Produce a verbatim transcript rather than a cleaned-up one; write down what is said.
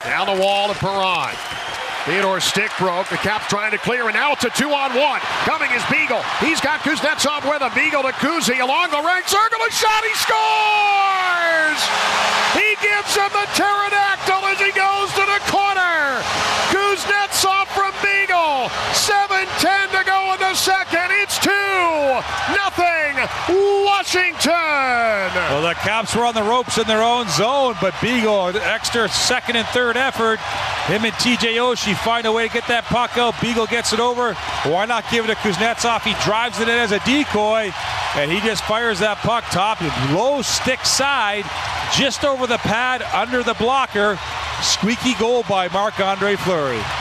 Down the wall to Perron. Theodore's stick broke. The Caps trying to clear, and now it's a two-on-one. Coming is Beagle. He's got Kuznetsov with him. Beagle to Kuzi along the right circle. A shot. He scores! He gives him the pterodactyl as he goes to the corner. Kuznetsov from Beagle. seven ten to go in the second. It's two nothing Washington. Well, the Caps were on the ropes in their own zone, but Beagle, extra second and third effort. Him and T J Oshie find a way to get that puck out. Beagle gets it over. Why not give it to Kuznetsov? He drives it in as a decoy, and he just fires that puck top, low stick side, just over the pad, under the blocker. Squeaky goal by Marc-Andre Fleury.